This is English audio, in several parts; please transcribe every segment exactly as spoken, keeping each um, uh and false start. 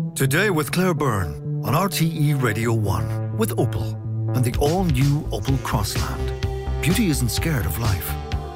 Today with Claire Byrne on R T E Radio one with Opel and the all-new Opel Crossland. Beauty isn't scared of life.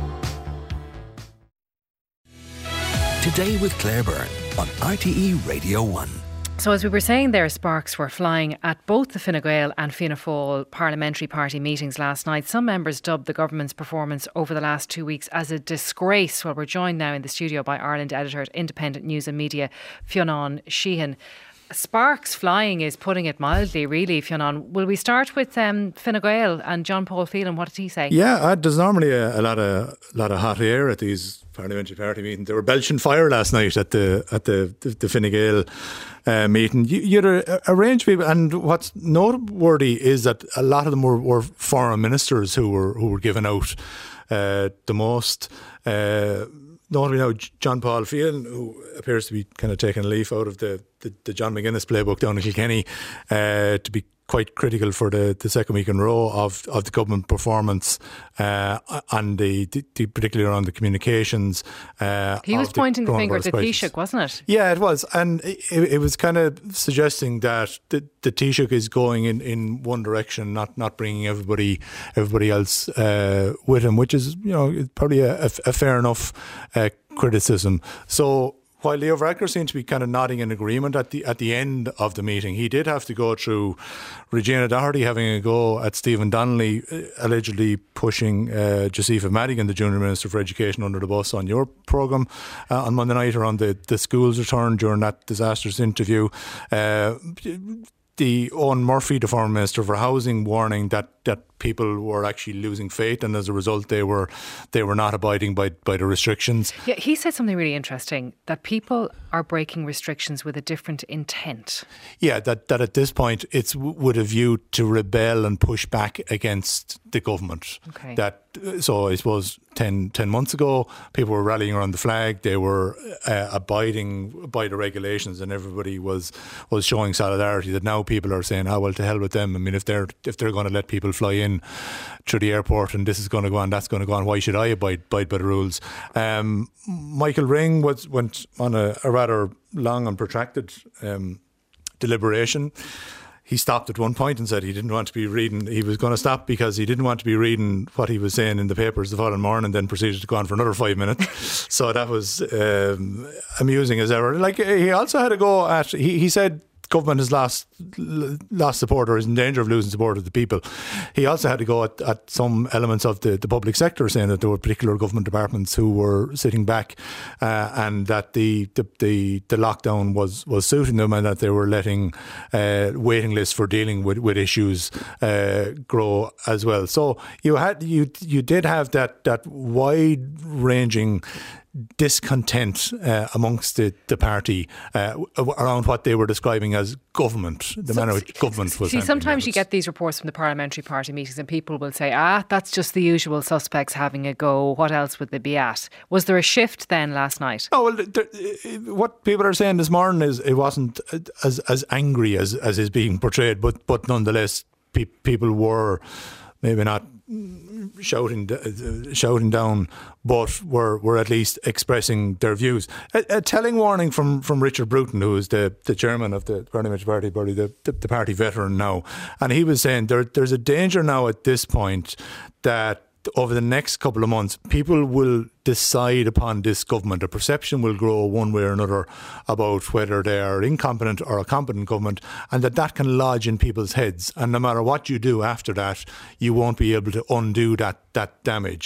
Today with Claire Byrne on R T E Radio one. So as we were saying there, sparks were flying at both the Fine Gael and Fianna Fáil parliamentary party meetings last night. Some members dubbed the government's performance over the last two weeks as a disgrace. Well, we're joined now in the studio by Ireland editor at Independent News and Media, Fionnan Sheehan. Sparks flying is putting it mildly, really, Fionnan. Will we start with um, Fine Gael and John Paul Phelan? What did he say? Yeah, uh, there's normally a, a lot of lot of hot air at these parliamentary party meetings. They were belching fire last night at the at the the, the Fine Gael uh, meeting. You, you had a, a range of people, and what's noteworthy is that a lot of them were, were foreign ministers who were who were given out uh, the most. Uh, Notably now, John Paul Phelan, who appears to be kind of taking a leaf out of the, the, the John McGuinness playbook down in Kilkenny, uh, to be quite critical for the, the second week in a row of, of the government performance, uh, and the, the particularly around the communications. Uh, he was pointing the, the finger at the Taoiseach, wasn't it? Yeah, it was, and it, it was kind of suggesting that the, the Taoiseach is going in, in one direction, not not bringing everybody everybody else uh, with him, which is, you know, probably a, a, a fair enough uh, criticism. So, while Leo Varadkar seemed to be kind of nodding in agreement at the at the end of the meeting, he did have to go through Regina Doherty having a go at Stephen Donnelly, uh, allegedly pushing uh, Josepha Madigan, the Junior Minister for Education, under the bus on your programme uh, on Monday night around the, the school's return during that disastrous interview. Uh, the Owen Murphy, the former Minister for Housing, warning that, that people were actually losing faith, and as a result they were they were not abiding by, by the restrictions. Yeah, he said something really interesting, that people are breaking restrictions with a different intent. Yeah, that, that at this point it's with a view to rebel and push back against the government. Okay. That so I suppose ten, ten months ago people were rallying around the flag, they were uh, abiding by the regulations, and everybody was was showing solidarity. That now people are saying, oh well, to hell with them. I mean, if they're if they're going to let people fly in through the airport and this is going to go on, that's going to go on, why should I abide, abide by the rules? Um, Michael Ring was, went on a, a rather long and protracted um, deliberation. He stopped at one point and said he didn't want to be reading, he was going to stop because he didn't want to be reading what he was saying in the papers the following morning, and then proceeded to go on for another five minutes. So that was um, amusing as ever. Like, he also had a go at, he, he said government has lost lost support or is in danger of losing support of the people. He also had to go at, at some elements of the, the public sector, saying that there were particular government departments who were sitting back uh, and that the the, the the lockdown was, was suiting them, and that they were letting uh, waiting lists for dealing with, with issues uh, grow as well. So you had you you did have that that wide ranging discontent uh, amongst the, the party uh, around what they were describing as government, the so, manner which government was. See, sometimes you get these reports from the parliamentary party meetings and people will say, ah, that's just the usual suspects having a go. What else would they be at? Was there a shift then last night? Oh, well, there, what people are saying this morning is it wasn't as as angry as, as is being portrayed, but, but nonetheless, pe- people were maybe not shouting uh, shouting down, but were, were at least expressing their views. A, a telling warning from, from Richard Bruton, who is the, the chairman of the Parliamentary Party, probably the, the, the party veteran now, and he was saying there there's a danger now at this point that over the next couple of months people will decide upon this government. A perception will grow one way or another about whether they are incompetent or a competent government, and that that can lodge in people's heads, and no matter what you do after that, you won't be able to undo that that damage.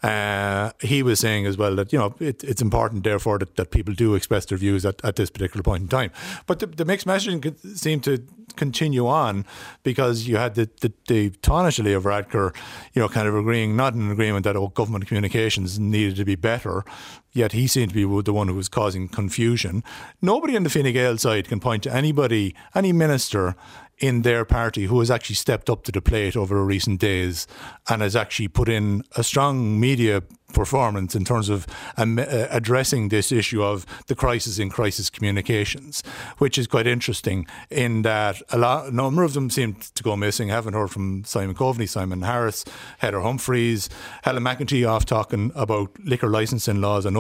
Uh, he was saying as well that, you know, it, it's important therefore that, that people do express their views at, at this particular point in time. But the, the mixed messaging seemed to continue on, because you had the, the, the Taoiseach Leo Varadkar, you know, kind of agreeing, not in agreement that oh, government communications needed to be better, yet he seemed to be the one who was causing confusion. Nobody on the Fine Gael side can point to anybody, any minister in their party who has actually stepped up to the plate over recent days and has actually put in a strong media performance in terms of um, uh, addressing this issue of the crisis in crisis communications, which is quite interesting in that a, lot, a number of them seem to go missing. I haven't heard from Simon Coveney, Simon Harris, Heather Humphreys, Helen McEntee off talking about liquor licensing laws. I know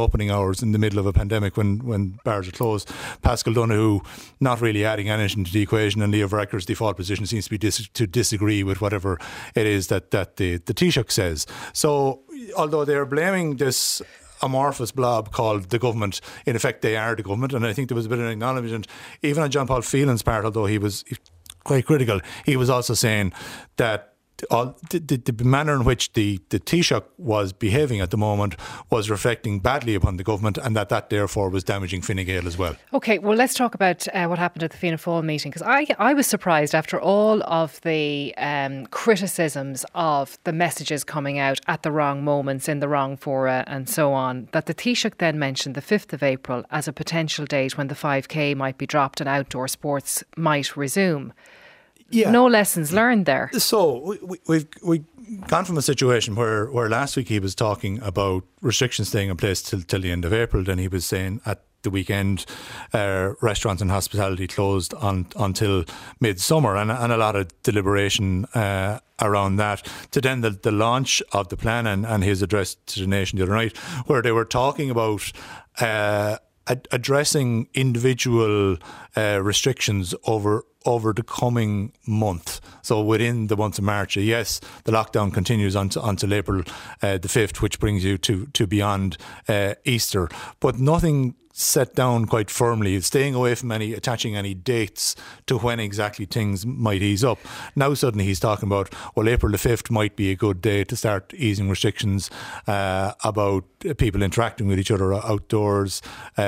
opening hours in the middle of a pandemic when, when bars are closed. Pascal Donoghue not really adding anything to the equation, and Leo Varadkar's default position seems to be dis- to disagree with whatever it is that, that the, the Taoiseach says. So although they're blaming this amorphous blob called the government, in effect they are the government, and I think there was a bit of an acknowledgement even on John Paul Phelan's part, although he was quite critical. He was also saying that all, the, the, the manner in which the, the Taoiseach was behaving at the moment was reflecting badly upon the government, and that that therefore was damaging Fine Gael as well. OK, well, let's talk about uh, what happened at the Fianna Fáil meeting, because I, I was surprised after all of the um, criticisms of the messages coming out at the wrong moments, in the wrong fora and so on, that the Taoiseach then mentioned the fifth of April as a potential date when the five K might be dropped and outdoor sports might resume. Yeah. No lessons learned there. So we, we've we've gone from a situation where, where last week he was talking about restrictions staying in place till, till the end of April. Then he was saying at the weekend uh, restaurants and hospitality closed on, until midsummer, and, and a lot of deliberation uh, around that, to then the, the launch of the plan and, and his address to the nation the other night, where they were talking about uh, ad- addressing individual uh, restrictions over over the coming month. So within the month of March, yes, the lockdown continues until, until April uh, the fifth, which brings you to, to beyond uh, Easter. But nothing set down quite firmly, staying away from any, attaching any dates to when exactly things might ease up. Now suddenly he's talking about, well, April the fifth might be a good day to start easing restrictions uh, about people interacting with each other outdoors,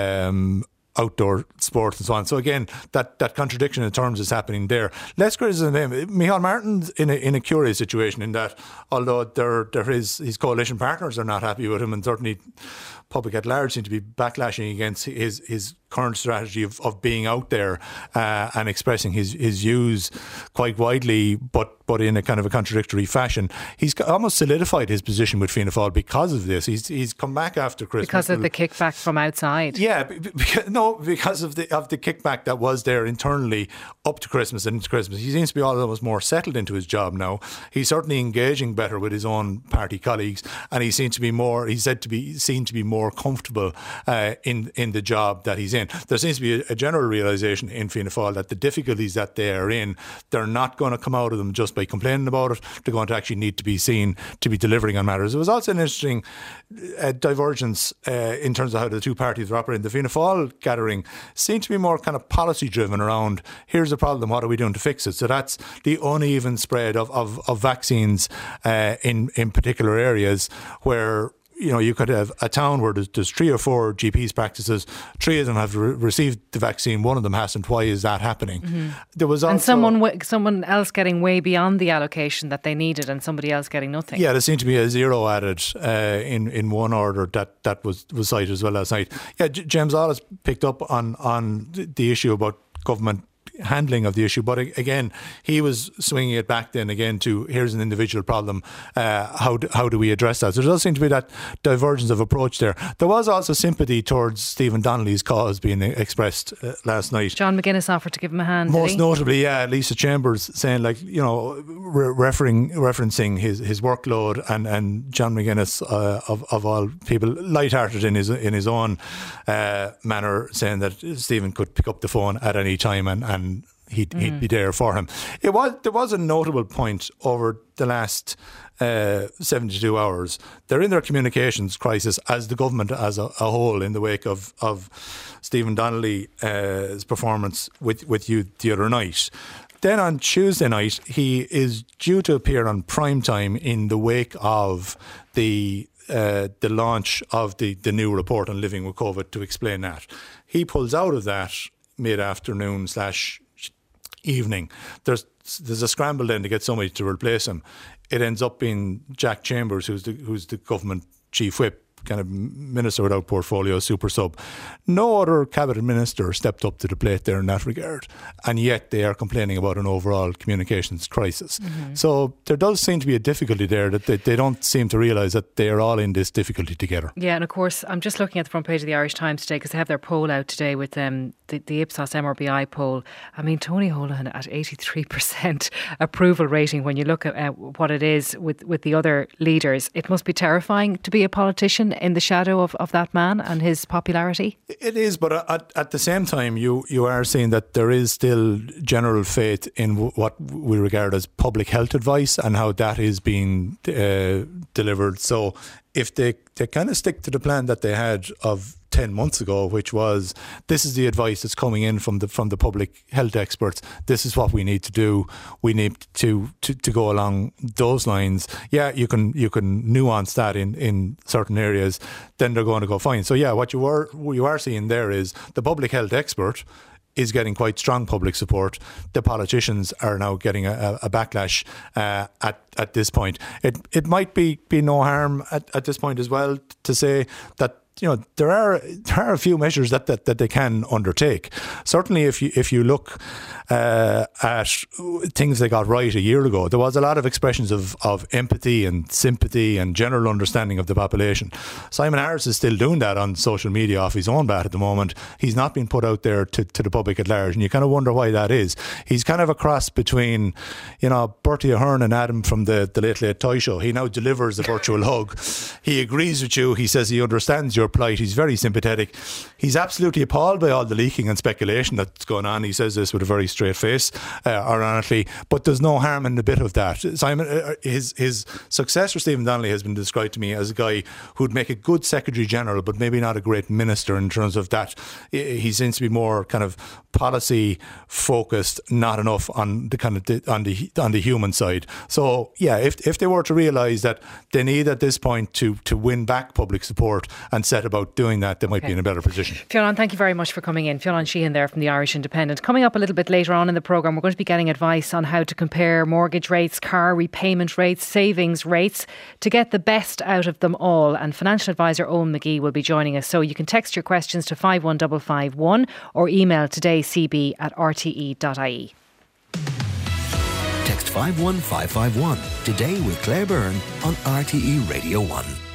um, outdoor sports and so on. So again, that, that contradiction in terms is happening there. Less criticism of him. Micheál Martin's in a, in a curious situation in that, although there, there is, his coalition partners are not happy with him, and certainly public at large seem to be backlashing against his his current strategy of, of being out there uh, and expressing his, his views quite widely, but but in a kind of a contradictory fashion. He's almost solidified his position with Fianna Fáil because of this. He's he's come back after Christmas because of the kickback from outside. Yeah, because, no, because of the of the kickback that was there internally up to Christmas and into Christmas. He seems to be almost more settled into his job now. He's certainly engaging better with his own party colleagues, and he seems to be more. He's said to be seen to be more comfortable uh, in in the job that he's in. There seems to be a, a general realisation in Fianna Fáil that the difficulties that they are in, they're not going to come out of them just by complaining about it. They're going to actually need to be seen to be delivering on matters. It was also an interesting uh, divergence uh, in terms of how the two parties were operating. The Fianna Fáil gathering seemed to be more kind of policy driven around, here's the problem, what are we doing to fix it? So that's the uneven spread of, of, of vaccines uh, in, in particular areas where, you know, you could have a town where there's, there's three or four G Ps practices, three of them have re- received the vaccine, one of them hasn't. Why is that happening? Mm-hmm. There was also, and someone w- someone else getting way beyond the allocation that they needed, and somebody else getting nothing. Yeah, there seemed to be a zero added uh, in in one order that that was was cited as well last night. Yeah, J- James Allis picked up on on the issue about government handling of the issue, but again he was swinging it back then again to here's an individual problem, uh, how do, how do we address that? So there does seem to be that divergence of approach there. There was also sympathy towards Stephen Donnelly's cause being expressed uh, last night. John McGuinness offered to give him a hand. Most notably, yeah, Lisa Chambers saying, like, you know, re- referring referencing his, his workload, and, and John McGuinness uh, of of all people, lighthearted in his in his own uh, manner, saying that Stephen could pick up the phone at any time and, and He'd, mm. he'd be there for him. It was there was a notable point over the last uh, seventy-two hours. They're in their communications crisis as the government as a, a whole, in the wake of of Stephen Donnelly's uh, performance with with you the other night. Then on Tuesday night, he is due to appear on primetime in the wake of the uh, the launch of the the new report on living with COVID to explain that. He pulls out of that mid-afternoon slash evening. There's there's a scramble then to get somebody to replace him. It ends up being Jack Chambers, who's the who's the government chief whip, kind of minister without portfolio, super sub. No other cabinet minister stepped up to the plate there in that regard, and yet they are complaining about an overall communications crisis. Mm-hmm. So there does seem to be a difficulty there that they, they don't seem to realise that they are all in this difficulty together. Yeah, and of course I'm just looking at the front page of the Irish Times today, because they have their poll out today with um, the, the Ipsos M R B I poll. I mean, Tony Holohan at eighty-three percent approval rating. When you look at uh, what it is with, with the other leaders, it must be terrifying to be a politician position in the shadow of, of that man and his popularity? It is, but at, at the same time, you, you are seeing that there is still general faith in w- what we regard as public health advice and how that is being uh, delivered. So if they, they kind of stick to the plan that they had of ten months ago, which was, this is the advice that's coming in from the from the public health experts, this is what we need to do, we need to to, to go along those lines. Yeah, you can you can nuance that in, in certain areas, then they're going to go fine. So yeah, what you are what you are seeing there is the public health expert is getting quite strong public support. The politicians are now getting a, a backlash uh, at at this point. It it might be, be no harm at, at this point as well to say that, you know, there are there are a few measures that, that, that they can undertake. Certainly, if you if you look uh, at things they got right a year ago, there was a lot of expressions of, of empathy and sympathy and general understanding of the population. Simon Harris is still doing that on social media off his own bat at the moment. He's not been put out there to, to the public at large, and you kind of wonder why that is. He's kind of a cross between, you know, Bertie Ahern and Adam from the, the Late Late Toy Show. He now delivers a virtual hug. He agrees with you. He says he understands your plight. He's very sympathetic. He's absolutely appalled by all the leaking and speculation that's going on. He says this with a very straight face, uh, ironically, but there's no harm in a bit of that. Simon, uh, his his successor Stephen Donnelly has been described to me as a guy who'd make a good Secretary General, but maybe not a great minister in terms of that. He seems to be more kind of policy focused, not enough on the kind of the, on the on the human side. So yeah, if if they were to realise that they need at this point to to win back public support and set about doing that, they might okay. be in a better position. Fionn, thank you very much for coming in. Fionn Sheehan there from the Irish Independent. Coming up a little bit later on in the programme, we're going to be getting advice on how to compare mortgage rates, car repayment rates, savings rates to get the best out of them all. And financial advisor Owen McGee will be joining us. So you can text your questions to five one five five one or email todaycb at r t e dot i e. Text five one five five one today with Claire Byrne on R T E Radio one.